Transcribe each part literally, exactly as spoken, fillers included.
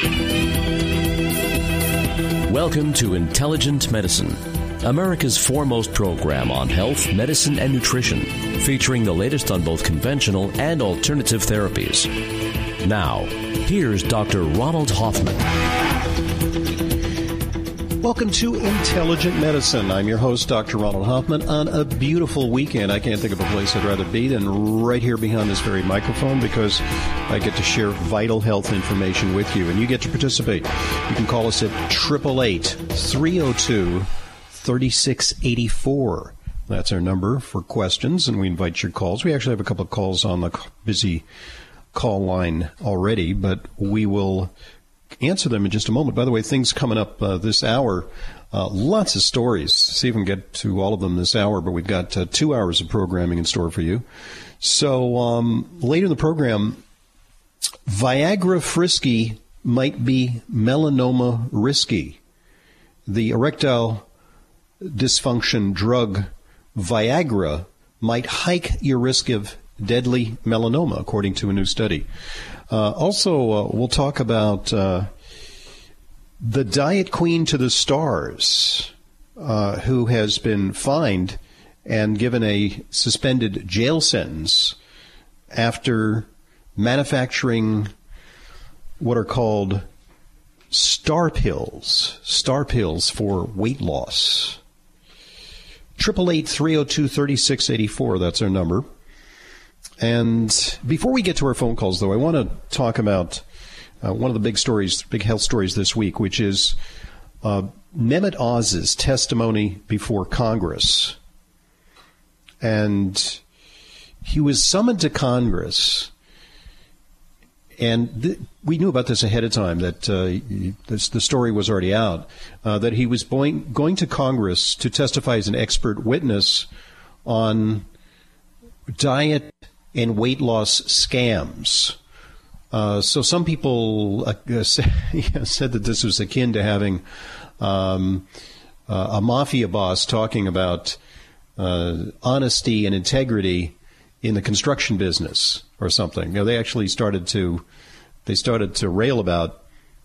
Welcome to Intelligent Medicine, America's foremost program on health, medicine, and nutrition, featuring the latest on both conventional and alternative therapies. Now, here's Doctor Ronald Hoffman. Welcome to Intelligent Medicine. I'm your host, Doctor Ronald Hoffman, on a beautiful weekend. I can't think of a place I'd rather be than right here behind this very microphone, because I get to share vital health information with you, and you get to participate. You can call us at eight eight eight, three oh two, three six eight four. That's our number for questions, and we invite your calls. We actually have a couple of calls on the busy call line already, but we will answer them in just a moment. By the way, things coming up uh, this hour, uh, lots of stories. See if we can get to all of them this hour, but we've got uh, two hours of programming in store for you. So um, later in the program, Viagra frisky might be melanoma risky. The erectile dysfunction drug Viagra might hike your risk of deadly melanoma, according to a new study. Uh, also, uh, we'll talk about uh, the diet queen to the stars, uh, who has been fined and given a suspended jail sentence after manufacturing what are called star pills, star pills for weight loss. eight eight eight, three oh two, three six eight four, that's our number. And before we get to our phone calls, though, I want to talk about uh, one of the big stories, big health stories this week, which is uh, Mehmet Oz's testimony before Congress. And he was summoned to Congress, and th- we knew about this ahead of time, that uh, this, the story was already out, uh, that he was going, going to Congress to testify as an expert witness on diet and weight loss scams. Uh, so some people uh, say, said that this was akin to having um, uh, a mafia boss talking about uh, honesty and integrity in the construction business or something. You know, they actually started to they started to rail about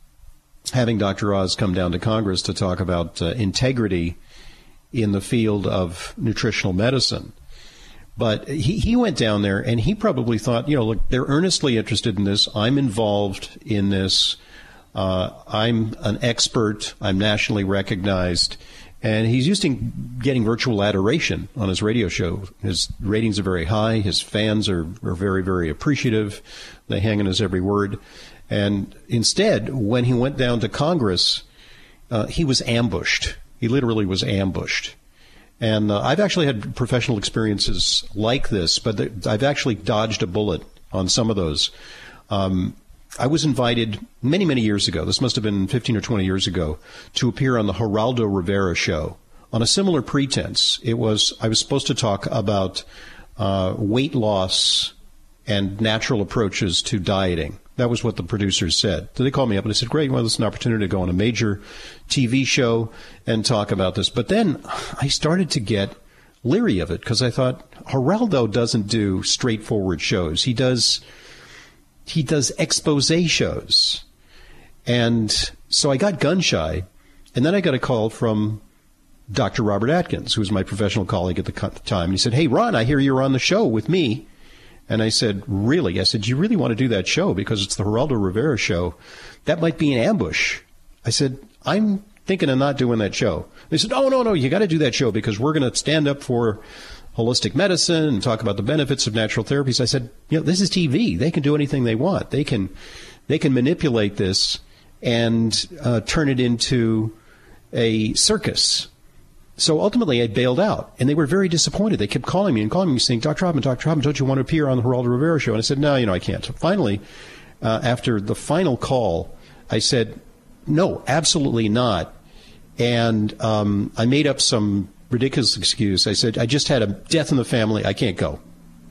having Doctor Oz come down to Congress to talk about uh, integrity in the field of nutritional medicine. But he, he went down there, and he probably thought, you know, look, they're earnestly interested in this. I'm involved in this. Uh, I'm an expert. I'm nationally recognized. And he's used to getting virtual adoration on his radio show. His ratings are very high. His fans are, are very, very appreciative. They hang on his every word. And instead, when he went down to Congress, uh, he was ambushed. He literally was ambushed. And uh, I've actually had professional experiences like this, but th- I've actually dodged a bullet on some of those. Um, I was invited many, many years ago, this must have been fifteen or twenty years ago, to appear on the Geraldo Rivera show on a similar pretense. It was, I was supposed to talk about uh, weight loss and natural approaches to dieting. That was what the producers said. So they called me up and they said, great, well, this is an opportunity to go on a major T V show and talk about this. But then I started to get leery of it because I thought, Geraldo doesn't do straightforward shows. He does, he does expose shows. And so I got gun shy. And then I got a call from Doctor Robert Atkins, who was my professional colleague at the time. And he said, hey, Ron, I hear you're on the show with me. And I said, really? I said, you really want to do that show? Because it's the Geraldo Rivera show. That might be an ambush. I said, I'm thinking of not doing that show. They said, oh, no, no, you got to do that show because we're going to stand up for holistic medicine and talk about the benefits of natural therapies. I said, you know, this is T V. They can do anything they want. They can, they can manipulate this and uh, turn it into a circus. So ultimately, I bailed out, and they were very disappointed. They kept calling me and calling me, saying, Doctor Hoffman, Doctor Hoffman, don't you want to appear on the Geraldo Rivera show? And I said, no, you know, I can't. So finally, uh, after the final call, I said, no, absolutely not. And um, I made up some ridiculous excuse. I said, I just had a death in the family. I can't go.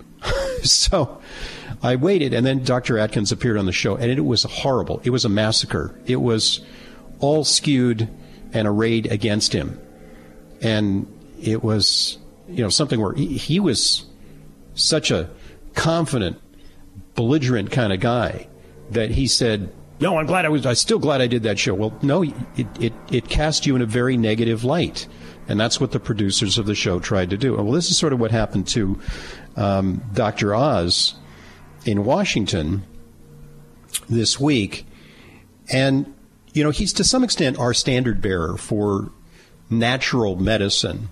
So I waited, and then Doctor Atkins appeared on the show, and it was horrible. It was a massacre. It was all skewed and arrayed against him. And it was, you know, something where he, he was such a confident, belligerent kind of guy that he said, no, I'm glad I was, I'm still glad I did that show. Well, no, it, it, it cast you in a very negative light. And that's what the producers of the show tried to do. Well, this is sort of what happened to um, Doctor Oz in Washington this week. And, you know, he's to some extent our standard bearer for natural medicine.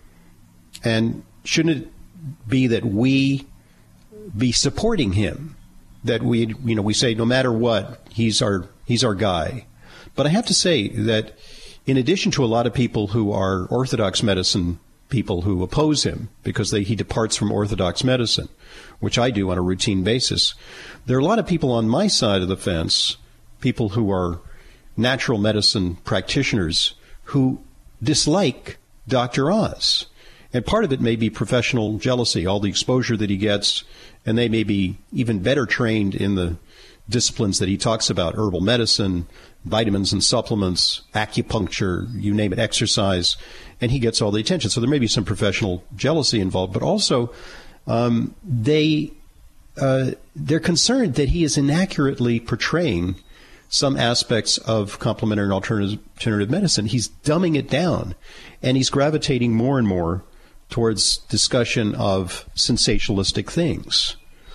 And shouldn't it be that we be supporting him? That we, you know, we say no matter what, he's our he's our guy. But I have to say that in addition to a lot of people who are orthodox medicine people who oppose him because they, he departs from orthodox medicine, which I do on a routine basis, there are a lot of people on my side of the fence, people who are natural medicine practitioners who dislike Doctor Oz. And part of it may be professional jealousy, all the exposure that he gets, and they may be even better trained in the disciplines that he talks about, herbal medicine, vitamins and supplements, acupuncture, you name it, exercise, and he gets all the attention. So there may be some professional jealousy involved, but also um, they, uh, they're concerned that he is inaccurately portraying some aspects of complementary and alternative, alternative medicine. He's dumbing it down, and he's gravitating more and more towards discussion of sensationalistic things.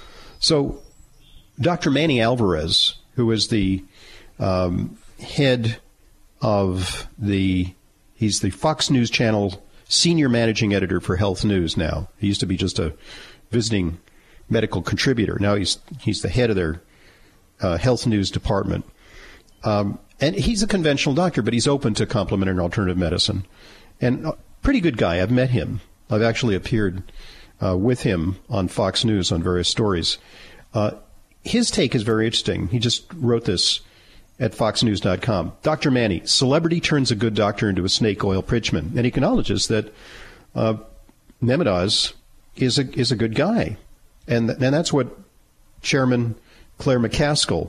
So Doctor Manny Alvarez, who is the um, head of the, he's the Fox News Channel senior managing editor for Health News now. He used to be just a visiting medical contributor. Now he's he's the head of their uh, Health News department. Um, and he's a conventional doctor, but he's open to complementary and alternative medicine. And a pretty good guy. I've met him. I've actually appeared uh, with him on Fox News on various stories. Uh, his take is very interesting. He just wrote this at fox news dot com. Doctor Manny, celebrity turns a good doctor into a snake oil pitchman. And he acknowledges that uh, Mehmet Oz is a, is a good guy. And, and that's what Chairman Claire McCaskill,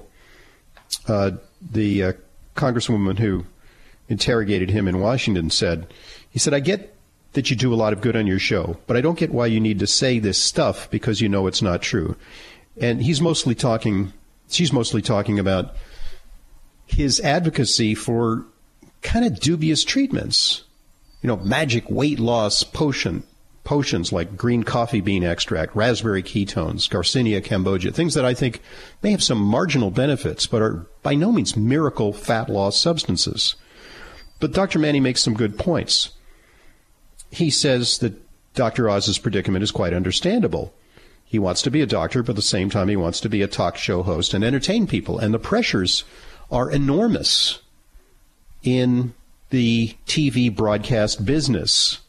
uh, the uh, congresswoman who interrogated him in Washington, said. He said, I get that you do a lot of good on your show, but I don't get why you need to say this stuff because you know it's not true. And he's mostly talking, she's mostly talking about his advocacy for kind of dubious treatments. You know, magic weight loss potion, potions like green coffee bean extract, raspberry ketones, Garcinia cambogia, things that I think may have some marginal benefits, but are by no means miracle fat loss substances. But Doctor Manny makes some good points. He says that Doctor Oz's predicament is quite understandable. He wants to be a doctor, but at the same time he wants to be a talk show host and entertain people. And the pressures are enormous in the T V broadcast business.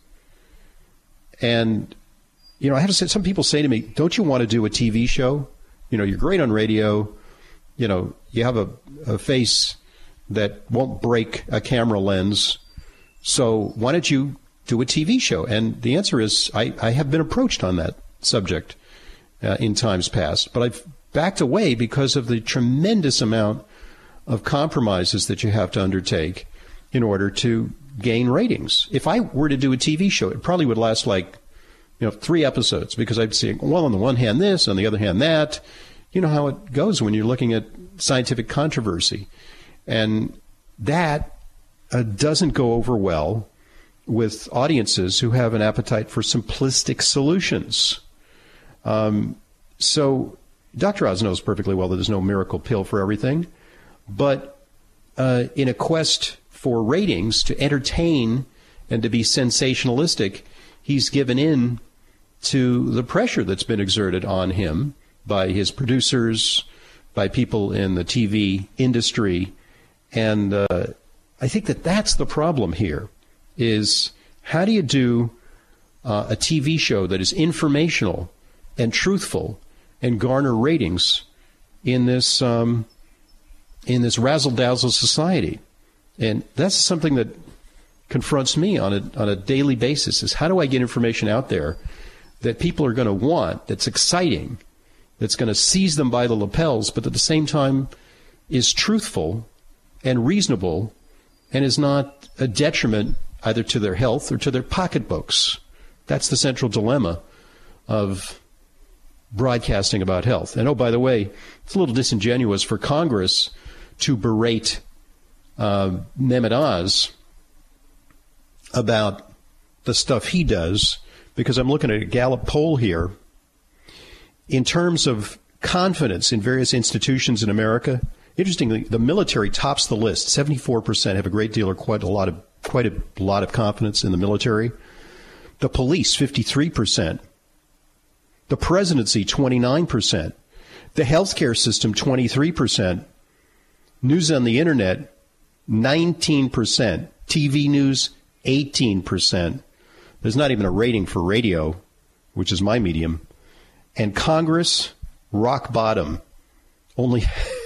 And, you know, I have to say, some people say to me, don't you want to do a T V show? You know, you're great on radio. You know, you have a, a face that won't break a camera lens. So why don't you do a T V show? And the answer is I, I have been approached on that subject uh, in times past, but I've backed away because of the tremendous amount of compromises that you have to undertake in order to gain ratings. If I were to do a T V show, it probably would last like, you know, three episodes because I'd say, well, on the one hand this, on the other hand that. You know how it goes when you're looking at scientific controversy. And that uh, doesn't go over well with audiences who have an appetite for simplistic solutions. Um, so Doctor Oz knows perfectly well that there's no miracle pill for everything. But uh, in a quest for ratings, to entertain and to be sensationalistic, he's given in to the pressure that's been exerted on him by his producers, by people in the T V industry. And uh, I think that that's the problem here, is how do you do uh, a T V show that is informational and truthful and garner ratings in this um, in this razzle-dazzle society? And that's something that confronts me on a on a daily basis, is how do I get information out there that people are going to want, that's exciting, that's going to seize them by the lapels, but at the same time is truthful and reasonable and is not a detriment either to their health or to their pocketbooks. That's the central dilemma of broadcasting about health. And oh, by the way, it's a little disingenuous for Congress to berate uh, Mehmet Oz about the stuff he does, because I'm looking at a Gallup poll here. In terms of confidence in various institutions in America, interestingly, the military tops the list. seventy-four percent have a great deal or quite a lot of quite a lot of confidence in the military. The police, fifty-three percent. The presidency, twenty-nine percent. The healthcare system, twenty-three percent. News on the internet, nineteen percent. T V news, eighteen percent. There's not even a rating for radio, which is my medium. And Congress, rock bottom. Only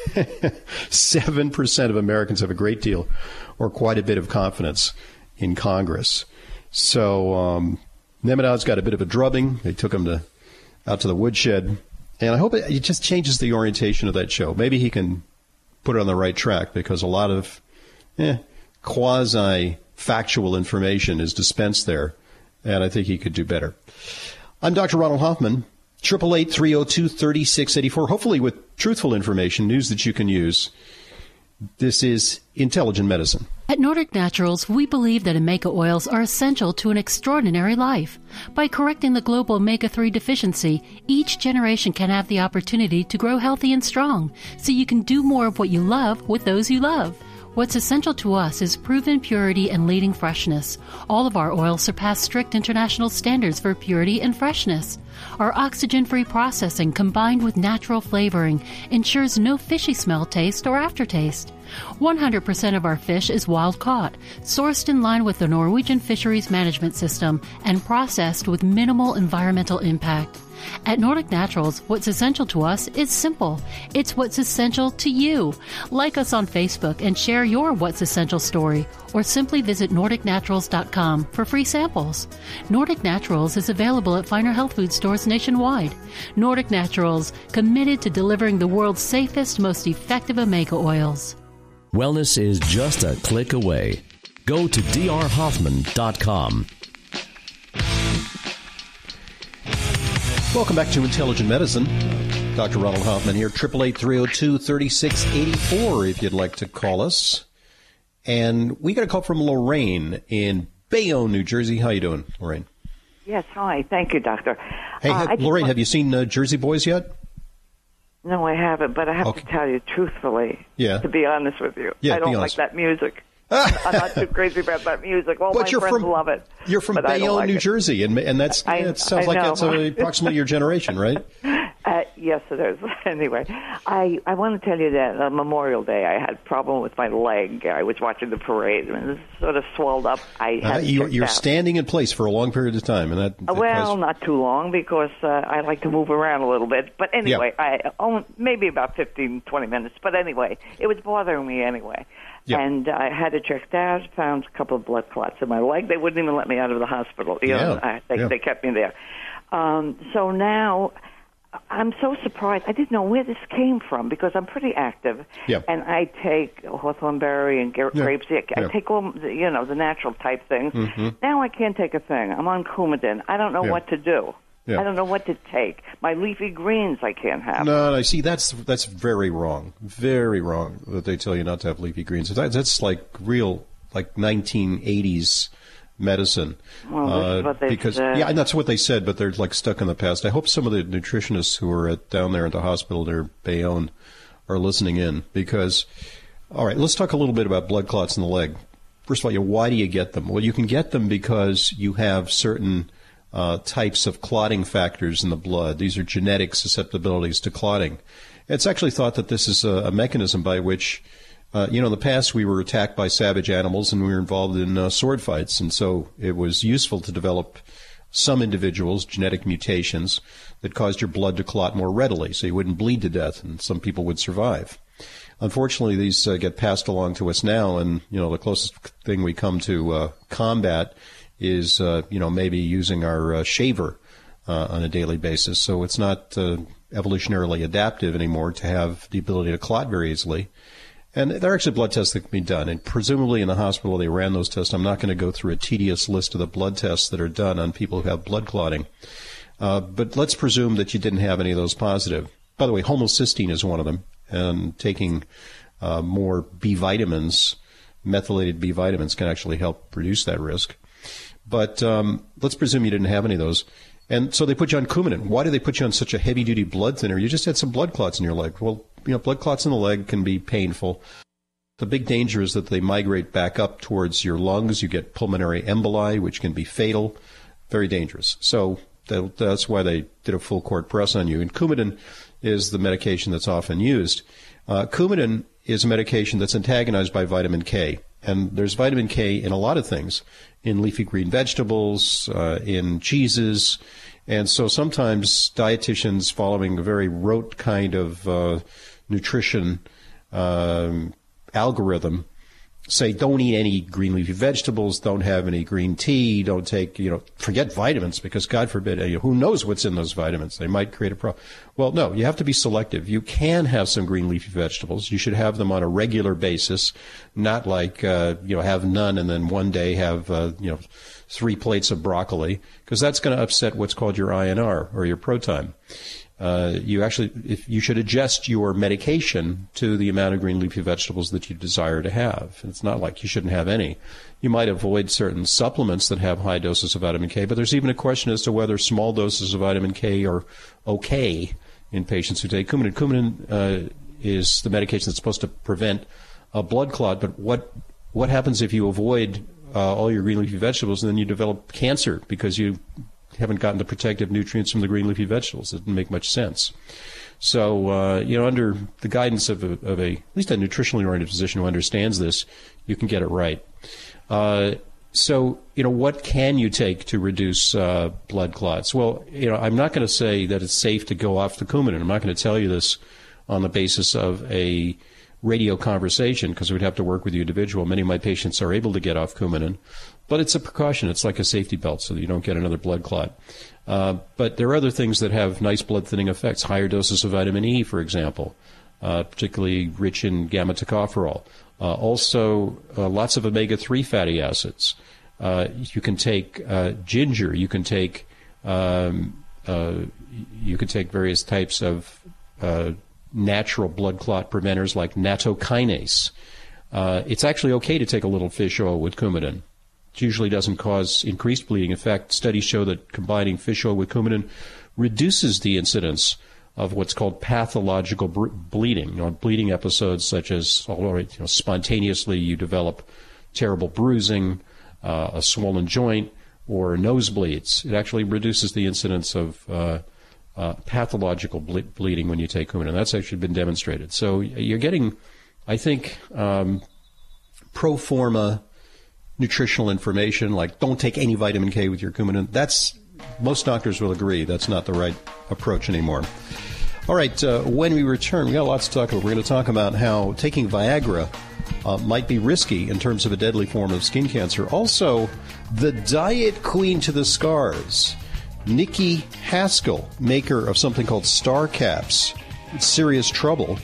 seven percent of Americans have a great deal or quite a bit of confidence in Congress. So um, Mehmet Oz got a bit of a drubbing. They took him to out to the woodshed. And I hope it, it just changes the orientation of that show. Maybe he can put it on the right track, because a lot of eh, quasi-factual information is dispensed there, and I think he could do better. I'm Doctor Ronald Hoffman, eight eight eight, three oh two, three six eight four, hopefully with truthful information, news that you can use. This is Intelligent Medicine. At Nordic Naturals, we believe that omega oils are essential to an extraordinary life. By correcting the global omega three deficiency, each generation can have the opportunity to grow healthy and strong, so you can do more of what you love with those you love. What's essential to us is proven purity and leading freshness. All of our oils surpass strict international standards for purity and freshness. Our oxygen-free processing combined with natural flavoring ensures no fishy smell, taste, or aftertaste. one hundred percent of our fish is wild-caught, sourced in line with the Norwegian Fisheries Management System, and processed with minimal environmental impact. At Nordic Naturals, what's essential to us is simple. It's what's essential to you. Like us on Facebook and share your What's Essential story, or simply visit nordic naturals dot com for free samples. Nordic Naturals is available at finer health food stores nationwide. Nordic Naturals, committed to delivering the world's safest, most effective omega oils. Wellness is just a click away. Go to d r hoffman dot com. Welcome back to Intelligent Medicine. Doctor Ronald Hoffman here, eight eight eight, three oh two, three six eight four if you'd like to call us. And we got a call from Lorraine in Bayonne, New Jersey. How you doing, Lorraine? Yes, hi. Thank you, doctor. Hey, uh, ha- Lorraine, want- have you seen uh, Jersey Boys yet? No, I haven't, but I have okay. to tell you truthfully, yeah. to be honest with you, yeah, I don't like that music. I'm not too crazy about that music. All but my you're friends from, love it. You're from Bayonne, like New it. Jersey, and and that's I, yeah, it sounds I like know. that's uh, approximately your generation, right? Uh, yes, it is. Anyway, I, I want to tell you that on Memorial Day I had a problem with my leg. I was watching the parade, and it sort of swelled up. I had uh, you, You're out. standing in place for a long period of time. and that, that Well, caused... not too long, because uh, I like to move around a little bit. But anyway, yeah. I only, maybe about fifteen, twenty minutes. But anyway, it was bothering me anyway. Yep. And I had it checked out, found a couple of blood clots in my leg. They wouldn't even let me out of the hospital. You yeah. know, I, they, yeah. they kept me there. Um, so now I'm so surprised. I didn't know where this came from, because I'm pretty active. Yep. And I take hawthorn berry and gra- yeah. grapes. I yeah. take all, the, you know, the natural type things. Mm-hmm. Now I can't take a thing. I'm on Coumadin. I don't know yeah. what to do. Yeah. I don't know what to take. My leafy greens I can't have. No, no, see, that's that's very wrong. Very wrong that they tell you not to have leafy greens. That, that's like real, like nineteen eighties medicine. Well, this uh, is what they because, said. Yeah, and that's what they said, but they're like stuck in the past. I hope some of the nutritionists who are at, down there at the hospital near Bayonne are listening in, because, all right, let's talk a little bit about blood clots in the leg. First of all, you know, why do you get them? Well, you can get them because you have certain Uh, types of clotting factors in the blood. These are genetic susceptibilities to clotting. It's actually thought that this is a, a mechanism by which, uh, you know, in the past we were attacked by savage animals and we were involved in uh, sword fights, and so it was useful to develop some individuals genetic mutations that caused your blood to clot more readily, so you wouldn't bleed to death, and some people would survive. Unfortunately, these uh, get passed along to us now, and you know, the closest thing we come to uh, combat is, uh, you know, maybe using our uh, shaver uh, on a daily basis. So it's not uh, evolutionarily adaptive anymore to have the ability to clot very easily. And there are actually blood tests that can be done. And presumably in the hospital they ran those tests. I'm not going to go through a tedious list of the blood tests that are done on people who have blood clotting. Uh, but let's presume that you didn't have any of those positive. By the way, homocysteine is one of them. And taking uh, more B vitamins, methylated B vitamins can actually help reduce that risk. But um, let's presume you didn't have any of those. And so they put you on Coumadin. Why do they put you on such a heavy-duty blood thinner? You just had some blood clots in your leg. Well, you know, blood clots in the leg can be painful. The big danger is that they migrate back up towards your lungs. You get pulmonary emboli, which can be fatal. Very dangerous. So that, that's why they did a full court press on you. And Coumadin is the medication that's often used. Uh, Coumadin is a medication that's antagonized by vitamin K. And there's vitamin K in a lot of things, in leafy green vegetables, uh, in cheeses. And so sometimes dietitians following a very rote kind of uh, nutrition um, algorithm say don't eat any green leafy vegetables, don't have any green tea, don't take, you know, forget vitamins because, God forbid, you know, who knows what's in those vitamins? They might create a problem. Well, no, you have to be selective. You can have some green leafy vegetables. You should have them on a regular basis, not like, uh, you know, have none and then one day have, uh, you know, three plates of broccoli, because that's going to upset what's called your I N R or your ProTime. Uh, you actually, if you should adjust your medication to the amount of green leafy vegetables that you desire to have. It's not like you shouldn't have any. You might avoid certain supplements that have high doses of vitamin K, but there's even a question as to whether small doses of vitamin K are okay in patients who take Coumadin. Coumadin uh, is the medication that's supposed to prevent a blood clot, but what what happens if you avoid uh, all your green leafy vegetables and then you develop cancer because you haven't gotten the protective nutrients from the green leafy vegetables? It didn't make much sense. So, uh, you know, under the guidance of a, of a, at least a nutritionally oriented physician who understands this, you can get it right. Uh, so, you know, what can you take to reduce uh, blood clots? Well, you know, I'm not going to say that it's safe to go off the Coumadin. I'm not going to tell you this on the basis of a radio conversation because we'd have to work with the individual. Many of my patients are able to get off Coumadin. But it's a precaution. It's like a safety belt so that you don't get another blood clot. Uh, but there are other things that have nice blood thinning effects. Higher doses of vitamin E, for example, uh, particularly rich in gamma tocopherol. Uh, also, uh, lots of omega three fatty acids. Uh, you can take uh, ginger. You can take um, uh, you can take various types of uh, natural blood clot preventers like nattokinase. Uh, it's actually okay to take a little fish oil with Coumadin. It usually doesn't cause increased bleeding. In fact, studies show that combining fish oil with Coumadin reduces the incidence of what's called pathological bre- bleeding. You know, bleeding episodes such as, although, you know, spontaneously you develop terrible bruising, uh, a swollen joint, or nosebleeds. It actually reduces the incidence of uh, uh, pathological ble- bleeding when you take Coumadin. That's actually been demonstrated. So you're getting, I think, um, pro forma nutritional information, like don't take any vitamin K with your Coumadin. That's, most doctors will agree, that's not the right approach anymore. All right, uh, when we return, we got lots to talk about. We're going to talk about how taking Viagra uh, might be risky in terms of a deadly form of skin cancer. Also, the diet queen to the scars, Nikki Haskell, maker of something called Star Caps, serious trouble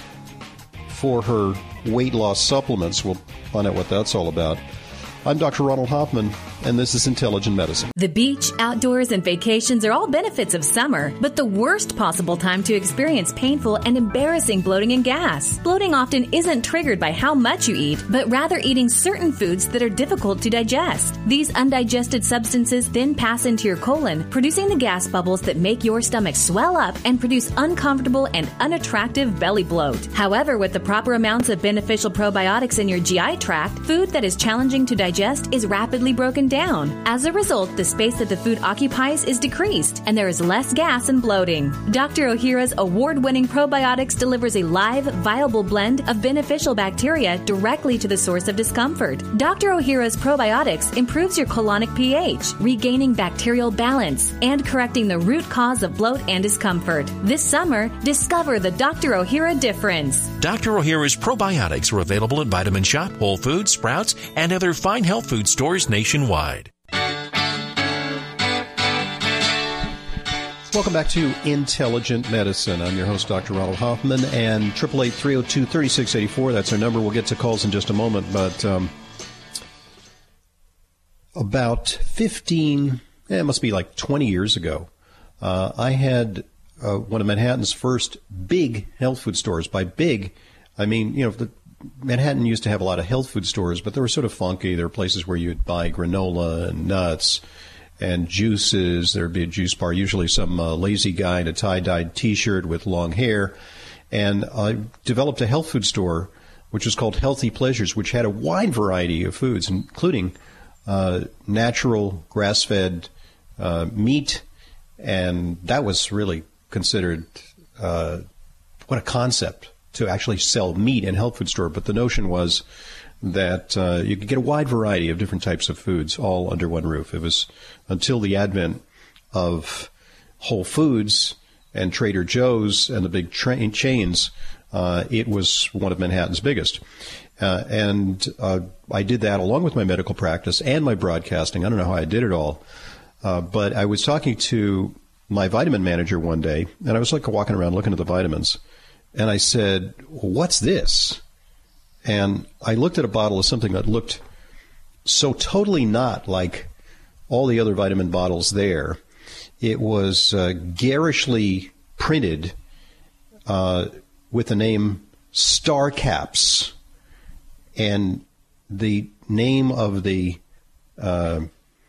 for her weight loss supplements. We'll find out what that's all about. I'm Doctor Ronald Hoffman, and this is Intelligent Medicine. The beach, outdoors, and vacations are all benefits of summer, but the worst possible time to experience painful and embarrassing bloating and gas. Bloating often isn't triggered by how much you eat, but rather eating certain foods that are difficult to digest. These undigested substances then pass into your colon, producing the gas bubbles that make your stomach swell up and produce uncomfortable and unattractive belly bloat. However, with the proper amounts of beneficial probiotics in your G I tract, food that is challenging to digest is rapidly broken down. As a result, the space that the food occupies is decreased, and there is less gas and bloating. Doctor Ohhira's award-winning probiotics delivers a live, viable blend of beneficial bacteria directly to the source of discomfort. Doctor Ohhira's probiotics improves your colonic pH, regaining bacterial balance, and correcting the root cause of bloat and discomfort. This summer, discover the Doctor Ohhira difference. Doctor Ohhira's probiotics are available at Vitamin Shop, Whole Foods, Sprouts, and other fine health food stores nationwide. Welcome back to Intelligent Medicine. I'm your host, Doctor Ronald Hoffman, and eight eight eight, three oh two, three six eight four. That's our number. We'll get to calls in just a moment, but um, about fifteen, eh, it must be like twenty years ago, uh, I had uh, one of Manhattan's first big health food stores. By big, I mean, you know, the, Manhattan used to have a lot of health food stores, but they were sort of funky. There were places where you'd buy granola and nuts and juices. There'd be a juice bar, usually some uh, lazy guy in a tie-dyed T-shirt with long hair. And I developed a health food store, which was called Healthy Pleasures, which had a wide variety of foods, including uh, natural, grass-fed uh, meat. And that was really considered uh, what a concept to actually sell meat in a health food store. But the notion was that uh, you could get a wide variety of different types of foods all under one roof. It was until the advent of Whole Foods and Trader Joe's and the big tra- chains, uh, it was one of Manhattan's biggest. Uh, and uh, I did that along with my medical practice and my broadcasting. I don't know how I did it all. Uh, but I was talking to my vitamin manager one day, and I was like walking around looking at the vitamins. And I said, what's this? And I looked at a bottle of something that looked so totally not like all the other vitamin bottles there. It was uh, garishly printed uh, with the name Star Caps. And the name of the uh,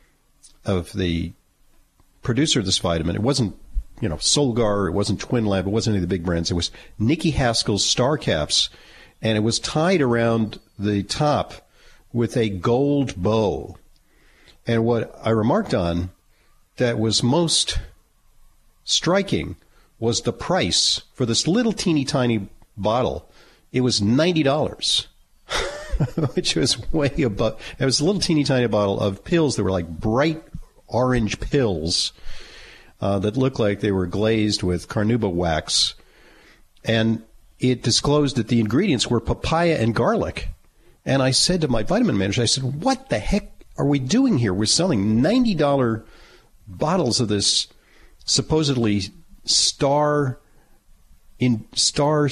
of the producer of this vitamin, it wasn't, you know, Solgar, it wasn't Twin Lab, it wasn't any of the big brands. It was Nikki Haskell's Star Caps, and it was tied around the top with a gold bow. And what I remarked on that was most striking was the price for this little teeny tiny bottle. It was ninety dollars, which was way above. It was a little teeny tiny bottle of pills that were like bright orange pills uh, that looked like they were glazed with carnauba wax. And it disclosed that the ingredients were papaya and garlic. And I said to my vitamin manager, I said, what the heck are we doing here? We're selling ninety dollars bottles of this supposedly star in star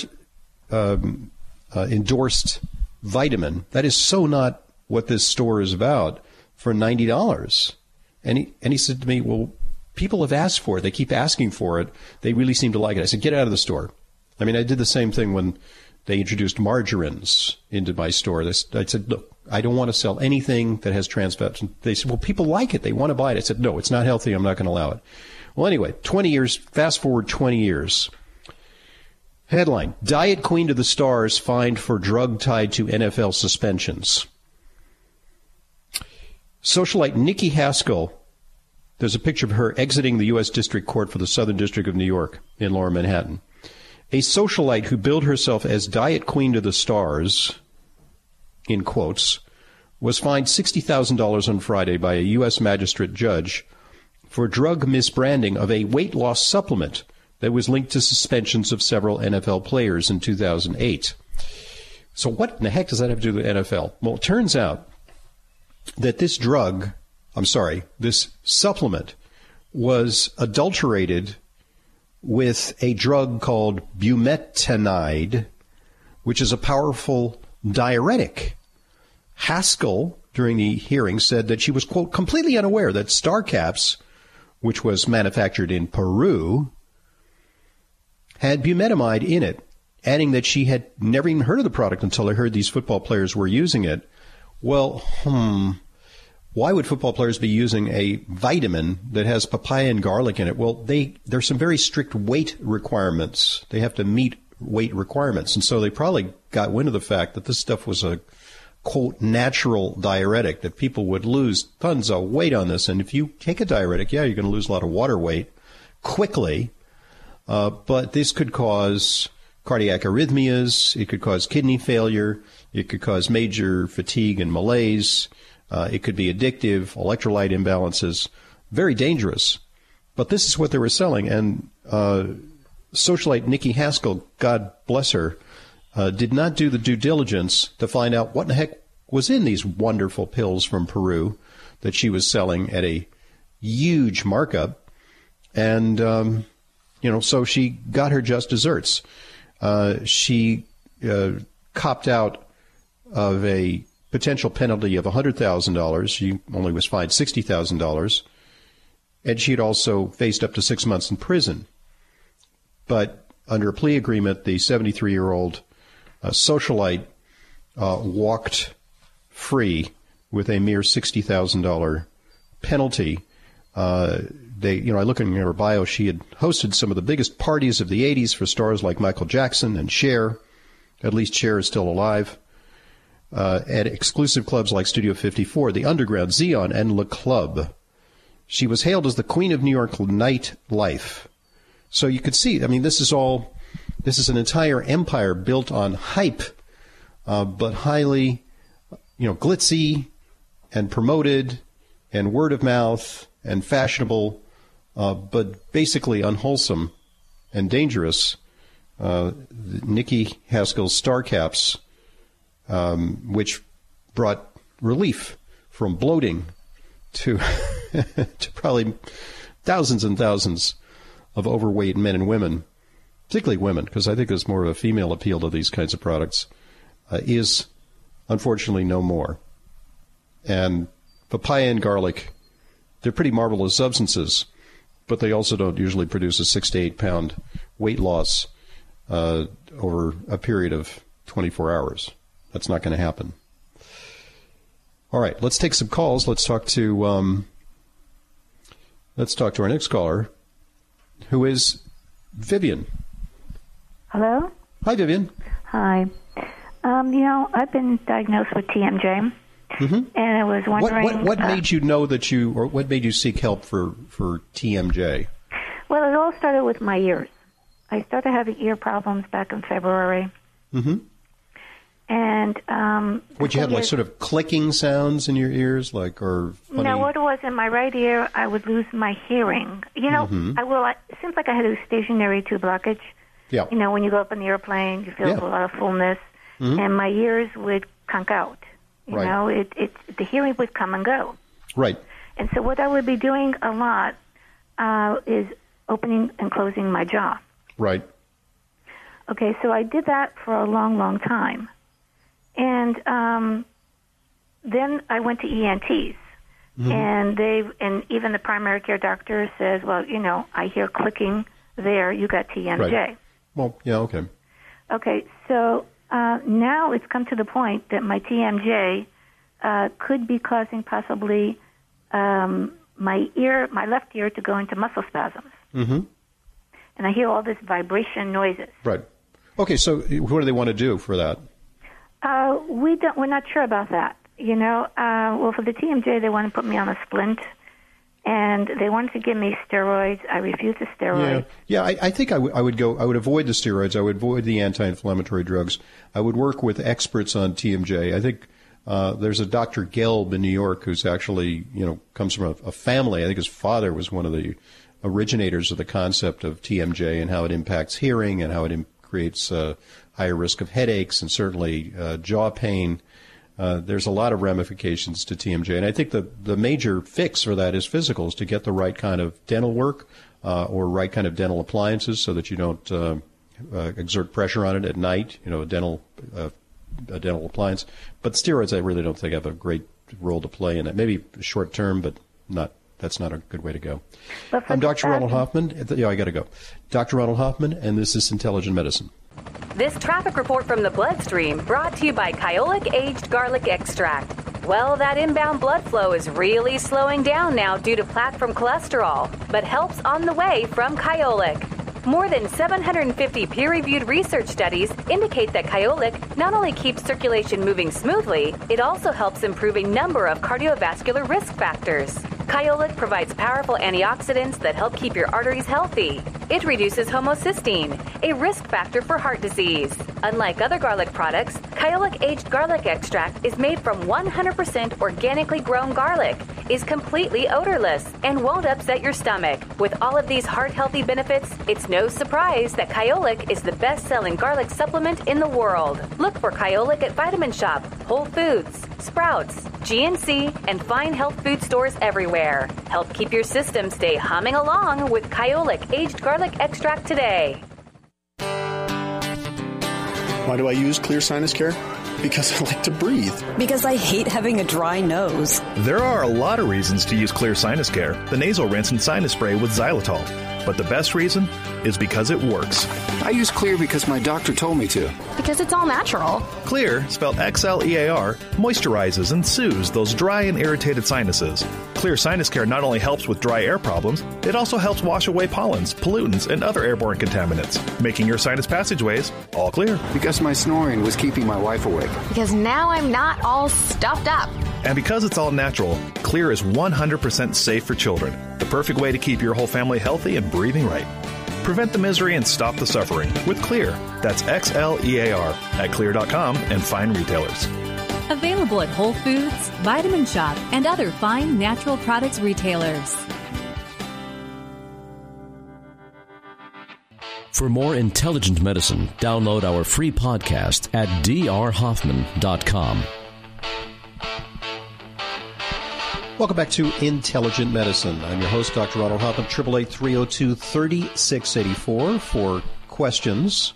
um, uh, endorsed vitamin. That is so not what this store is about for ninety dollars. And he, and he said to me, well, people have asked for it. They keep asking for it. They really seem to like it. I said, get out of the store. I mean, I did the same thing when they introduced margarines into my store. I said, look, I don't want to sell anything that has trans fats. They said, well, people like it. They want to buy it. I said, no, it's not healthy. I'm not going to allow it. Well, anyway, twenty years, fast forward twenty years. Headline, Diet Queen to the Stars fined for drug tied to N F L suspensions. Socialite Nikki Haskell, there's a picture of her exiting the U S District Court for the Southern District of New York in Lower Manhattan. A socialite who billed herself as Diet Queen to the Stars, in quotes, was fined sixty thousand dollars on Friday by a U S magistrate judge for drug misbranding of a weight loss supplement that was linked to suspensions of several N F L players in two thousand eight. So what in the heck does that have to do with the N F L? Well, it turns out that this drug, I'm sorry, this supplement was adulterated with a drug called bumetanide, which is a powerful diuretic. Haskell, during the hearing, said that she was, quote, completely unaware that Star Caps, which was manufactured in Peru, had bumetanide in it, adding that she had never even heard of the product until I heard these football players were using it. Well, hmm, why would football players be using a vitamin that has papaya and garlic in it? Well, they there's some very strict weight requirements. They have to meet weight requirements. And so they probably got wind of the fact that this stuff was a, quote, natural diuretic, that people would lose tons of weight on this. And if you take a diuretic, yeah, you're going to lose a lot of water weight quickly. Uh, but this could cause cardiac arrhythmias. It could cause kidney failure. It could cause major fatigue and malaise. Uh, it could be addictive, electrolyte imbalances, very dangerous. But this is what they were selling. And uh, socialite Nikki Haskell, God bless her, uh, did not do the due diligence to find out what in the heck was in these wonderful pills from Peru that she was selling at a huge markup. And, um, you know, so she got her just desserts. Uh, she uh, copped out of a potential penalty of one hundred thousand dollars. She only was fined sixty thousand dollars. And she had also faced up to six months in prison. But under a plea agreement, the seventy-three-year-old uh, socialite uh, walked free with a mere sixty thousand dollars penalty. Uh, they, you know, I look in her bio, she had hosted some of the biggest parties of the eighties for stars like Michael Jackson and Cher. At least Cher is still alive. Uh, at exclusive clubs like Studio fifty-four, The Underground, Xeon, and Le Club. She was hailed as the Queen of New York nightlife. So you could see, I mean, this is all, this is an entire empire built on hype, uh, but highly, you know, glitzy and promoted and word of mouth and fashionable, uh, but basically unwholesome and dangerous. Uh, Nikki Haskell's Star Caps, um, which brought relief from bloating to to probably thousands and thousands of overweight men and women, particularly women, because I think there's more of a female appeal to these kinds of products, uh, is unfortunately no more. And papaya and garlic, they're pretty marvelous substances, but they also don't usually produce a six to eight pound weight loss uh, over a period of twenty-four hours. That's not going to happen. All right, let's take some calls. Let's talk to um, let's talk to our next caller, who is Vivian. Hello? Hi, Vivian. Hi. Um, you know, I've been diagnosed with T M J, mm-hmm. and I was wondering... What, what, what uh, made you know that you, or what made you seek help for, for T M J? Well, it all started with my ears. I started having ear problems back in February. Mm-hmm. And... Um, what, you had, like, sort of clicking sounds in your ears, like, or funny... No, what it was, in my right ear, I would lose my hearing. You know, mm-hmm. I will... It seems like I had a stationary tube blockage. Yeah. You know, when you go up in the airplane, you feel yeah. a lot of fullness, mm-hmm. and my ears would conk out. You right. know, it, it the hearing would come and go. Right. And so what I would be doing a lot uh, is opening and closing my jaw. Right. Okay, so I did that for a long, long time. And um, then I went to E N Ts. Mm-hmm. And they and even the primary care doctor says, well, you know, I hear clicking there, you got T M J. Right. Well, yeah, okay. Okay, so uh, now it's come to the point that my T M J uh, could be causing possibly um, my ear, my left ear, to go into muscle spasms. Mm-hmm. And I hear all this vibration noises. Right. Okay, so what do they want to do for that? Uh, we don't. We're not sure about that. You know, uh, well, for the T M J, they want to put me on a splint. And they wanted to give me steroids. I refused the steroids. Yeah, yeah I, I think I, w- I would go. I would avoid the steroids. I would avoid the anti-inflammatory drugs. I would work with experts on T M J. I think uh, there's a Doctor Gelb in New York who's actually, you know, comes from a, a family. I think his father was one of the originators of the concept of T M J and how it impacts hearing and how it im- creates uh, higher risk of headaches and certainly uh, jaw pain. Uh, there's a lot of ramifications to T M J, and I think the, the major fix for that is physical, is to get the right kind of dental work uh, or right kind of dental appliances so that you don't uh, uh, exert pressure on it at night, you know, a dental uh, a dental appliance. But steroids, I really don't think have a great role to play in that. Maybe short term, but not. That's not a good way to go. I'm Doctor Ronald Hoffman. Yeah, I got to go. Doctor Ronald Hoffman, and this is Intelligent Medicine. This traffic report from the bloodstream brought to you by Kyolic Aged Garlic Extract. Well, that inbound blood flow is really slowing down now due to plaque from cholesterol, but help's on the way from Kyolic. More than seven hundred fifty peer-reviewed research studies indicate that Kyolic not only keeps circulation moving smoothly, it also helps improve a number of cardiovascular risk factors. Kyolic provides powerful antioxidants that help keep your arteries healthy. It reduces homocysteine, a risk factor for heart disease. Unlike other garlic products, Kyolic Aged Garlic Extract is made from one hundred percent organically grown garlic, is completely odorless, and won't upset your stomach. With all of these heart-healthy benefits, it's no surprise that Kyolic is the best-selling garlic supplement in the world. Look for Kyolic at Vitamin Shop, Whole Foods, Sprouts, G N C, and fine health food stores everywhere. Help keep your system stay humming along with Kyolic Aged Garlic Extract today. Why do I use Clear Sinus Care? Because I like to breathe. Because I hate having a dry nose. There are a lot of reasons to use Clear Sinus Care, the nasal rinse and sinus spray with xylitol. But the best reason is because it works. I use Xlear because my doctor told me to. Because it's all natural. Xlear, spelled X L E A R, moisturizes and soothes those dry and irritated sinuses. Xlear Sinus Care not only helps with dry air problems, it also helps wash away pollens, pollutants, and other airborne contaminants, making your sinus passageways all clear. Because my snoring was keeping my wife awake. Because now I'm not all stuffed up. And because it's all natural, Xlear is one hundred percent safe for children. The perfect way to keep your whole family healthy and breathing right. Prevent the misery and stop the suffering with Xlear. That's X L E A R at xlear dot com and fine retailers. Available at Whole Foods, Vitamin Shop, and other fine natural products retailers. For more intelligent medicine, download our free podcast at d r hoffman dot com. Welcome back to Intelligent Medicine. I'm your host, Doctor Ronald Hoffman, eight eight eight, three oh two, three six eight four for questions.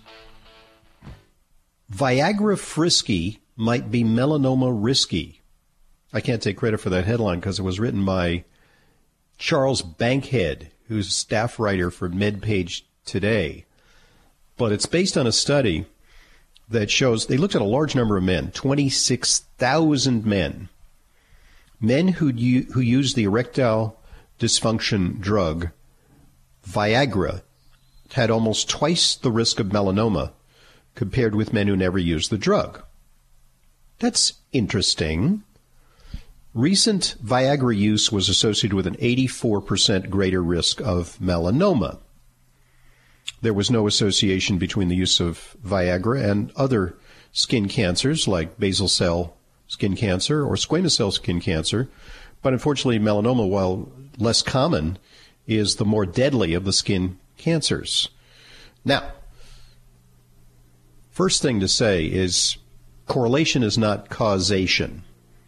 Viagra frisky might be melanoma risky. I can't take credit for that headline because it was written by Charles Bankhead, who's a staff writer for MedPage Today. But it's based on a study that shows they looked at a large number of men, twenty-six thousand men. Men who who use the erectile dysfunction drug Viagra had almost twice the risk of melanoma compared with men who never used the drug. That's interesting. Recent Viagra use was associated with an eighty-four percent greater risk of melanoma. There was no association between the use of Viagra and other skin cancers like basal cell skin cancer or squamous cell skin cancer. But unfortunately, melanoma, while less common, is the more deadly of the skin cancers. Now, first thing to say is correlation is not causation,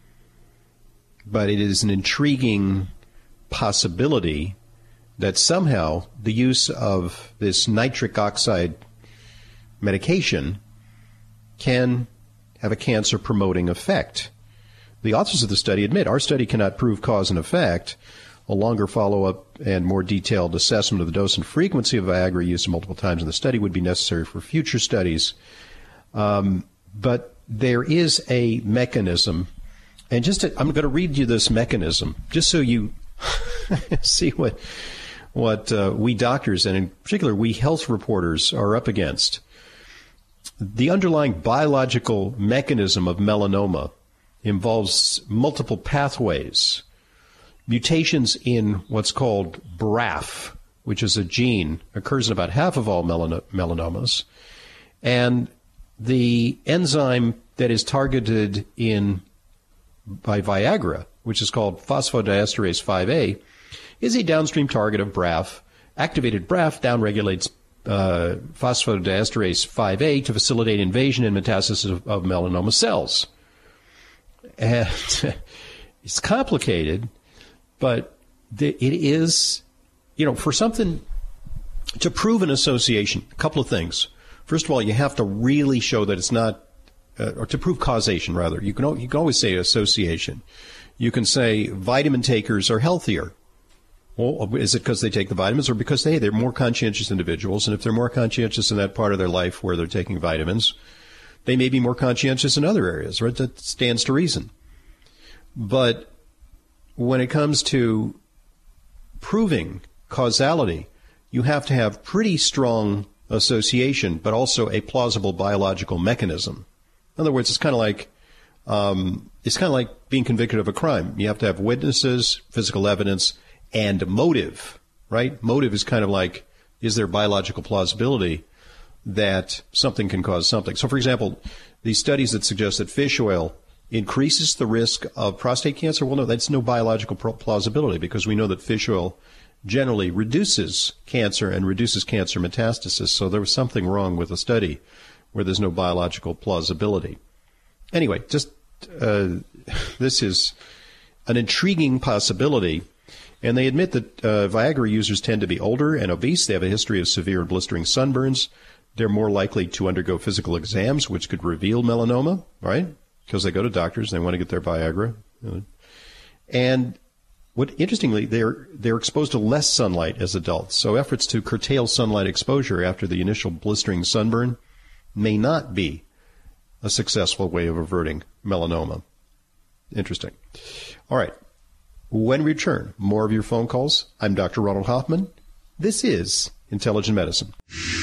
but it is an intriguing possibility that somehow the use of this nitric oxide medication can have a cancer-promoting effect. The authors of the study admit our study cannot prove cause and effect. A longer follow-up and more detailed assessment of the dose and frequency of Viagra used multiple times in the study would be necessary for future studies. Um, but there is a mechanism, and just to, I'm going to read you this mechanism, just so you see what what uh, we doctors, and in particular we health reporters, are up against. The underlying biological mechanism of melanoma involves multiple pathways. Mutations in what's called B R A F, which is a gene, occurs in about half of all melan- melanomas. And the enzyme that is targeted in by Viagra, which is called phosphodiesterase five A, is a downstream target of B R A F. Activated B R A F downregulates uh, phosphodiesterase five A to facilitate invasion and metastasis of, of melanoma cells. And it's complicated, but it is, you know, for something to prove an association, a couple of things. First of all, you have to really show that it's not, uh, or to prove causation, rather. You can you can always say association. You can say vitamin takers are healthier. Well, is it because they take the vitamins, or because hey, they're more conscientious individuals, and if they're more conscientious in that part of their life where they're taking vitamins, they may be more conscientious in other areas, right? That stands to reason. But when it comes to proving causality, you have to have pretty strong association, but also a plausible biological mechanism. In other words, it's kind of like um, it's kind of like being convicted of a crime. You have to have witnesses, physical evidence, and motive, right? Motive is kind of like, is there biological plausibility that something can cause something? So, for example, these studies that suggest that fish oil increases the risk of prostate cancer, well, no, that's no biological plausibility, because we know that fish oil generally reduces cancer and reduces cancer metastasis. So there was something wrong with the study where there's no biological plausibility. Anyway, just uh, this is an intriguing possibility. And they admit that uh, Viagra users tend to be older and obese. They have a history of severe and blistering sunburns. They're more likely to undergo physical exams, which could reveal melanoma, right? Because they go to doctors and they want to get their Viagra. And What interestingly, they're they're exposed to less sunlight as adults. So efforts to curtail sunlight exposure after the initial blistering sunburn may not be a successful way of averting melanoma. Interesting. All right. When we return, more of your phone calls. I'm Doctor Ronald Hoffman. This is Intelligent Medicine.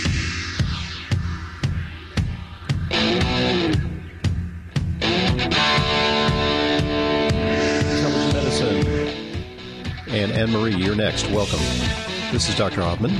Intelligent Medicine. And Anne-Marie, you're next. Welcome. This is Doctor Hoffman.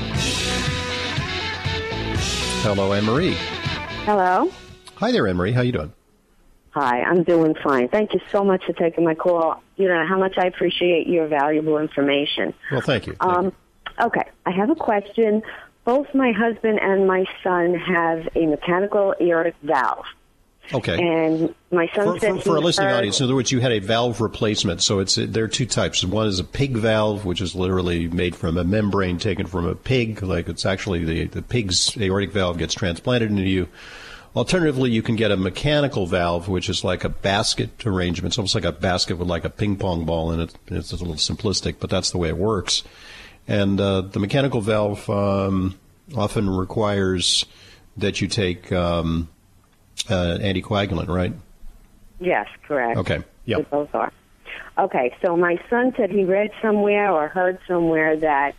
Hello, Anne-Marie. Hello. Hi there, Anne-Marie. How you doing? Hi, I'm doing fine. Thank you so much for taking my call. You know how much I appreciate your valuable information. Well, thank you. Thank um, you. Okay, I have a question. Both my husband and my son have a mechanical aortic valve. Okay. And my son for, said for, for a listening heard, audience, in other words, you had a valve replacement. So it's there are two types. One is a pig valve, which is literally made from a membrane taken from a pig. Like it's actually the, the pig's aortic valve gets transplanted into you. Alternatively, you can get a mechanical valve, which is like a basket arrangement. It's almost like a basket with like a ping pong ball in it. It's a little simplistic, but that's the way it works. And uh, the mechanical valve um, often requires that you take um, uh, anticoagulant, right? Yes, correct. Okay, yeah. They both are. Okay, so my son said he read somewhere or heard somewhere that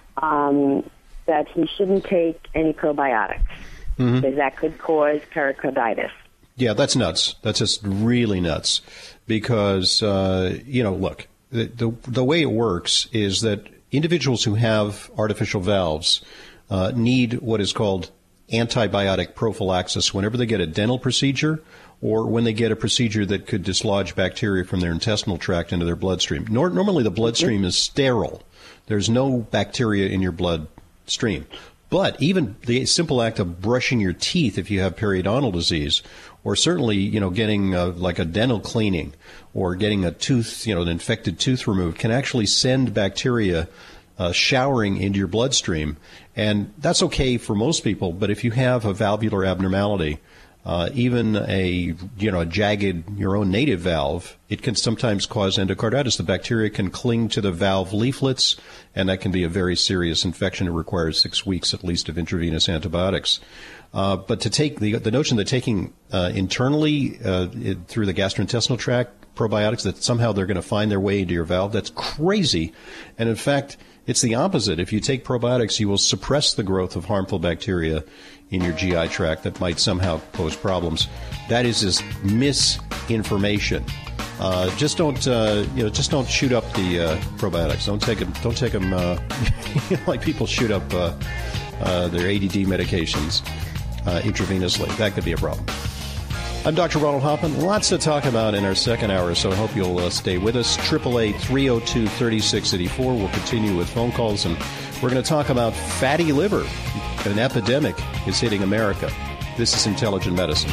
um, that he shouldn't take any probiotics. Mm-hmm. Because that could cause pericarditis. Yeah, that's nuts. That's just really nuts. Because, uh, you know, look, the, the the way it works is that individuals who have artificial valves uh, need what is called antibiotic prophylaxis whenever they get a dental procedure or when they get a procedure that could dislodge bacteria from their intestinal tract into their bloodstream. Nor- normally the bloodstream mm-hmm. is sterile. There's no bacteria in your bloodstream. But even the simple act of brushing your teeth if you have periodontal disease, or certainly, you know, getting uh, like a dental cleaning or getting a tooth, you know, an infected tooth removed can actually send bacteria uh, showering into your bloodstream. And that's okay for most people. But if you have a valvular abnormality, uh, even a, you know, a jagged, your own native valve, it can sometimes cause endocarditis. The bacteria can cling to the valve leaflets, and that can be a very serious infection. It requires six weeks at least of intravenous antibiotics. Uh, but to take the the notion that taking uh, internally uh, it, through the gastrointestinal tract probiotics, that somehow they're going to find their way into your valve, that's crazy. And in fact, it's the opposite. If you take probiotics, you will suppress the growth of harmful bacteria in your G I tract that might somehow pose problems. That is just misinformation. Uh, just don't, uh, you know, just don't shoot up the uh, probiotics. Don't take them. Don't take them uh, like people shoot up uh, uh, their A D D medications uh, intravenously. That could be a problem. I'm Doctor Ronald Hoffman. Lots to talk about in our second hour, so I hope you'll uh, stay with us. triple eight, three oh two, three six eight four. We'll continue with phone calls, and we're going to talk about fatty liver. An epidemic is hitting America. This is Intelligent Medicine.